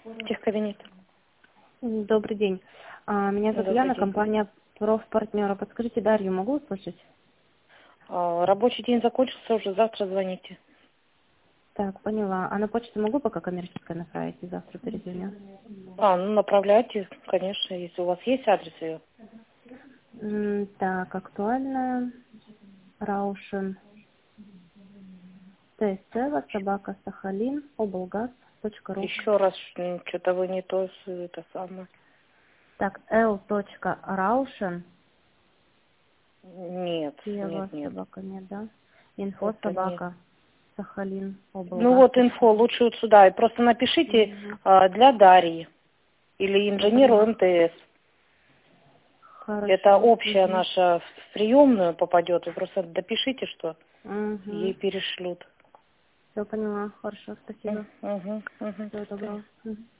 Техкабинет. Добрый день. Меня зовут Добрый Яна, день. компания «Профпартнеры». Подскажите, Дарью могу услышать? Рабочий день закончился, уже завтра звоните. Так, поняла. А на почту могу пока коммерческое направить и завтра перезвоню? Ну направляйте, конечно, если у вас есть адрес ее. Так, актуальная. Раушен. ТСТ, собака Сахалин, облгаз.ру. Еще раз, что-то вы не то, это самое. Так, L.Раушен. Нет, Киева нет, нет. собака нет, да? Инфо Это нет. собака Сахалин, Ну вот инфо, облгаз.ру. лучше вот сюда. И просто напишите для Дарьи или Я инженеру поняла. МТС. Это Хорошо. общая наша в приемную попадет. Вы просто допишите, что ей Угу. перешлют. Все поняла. Хорошо, спасибо. Угу, угу. Всего доброго. Мгм.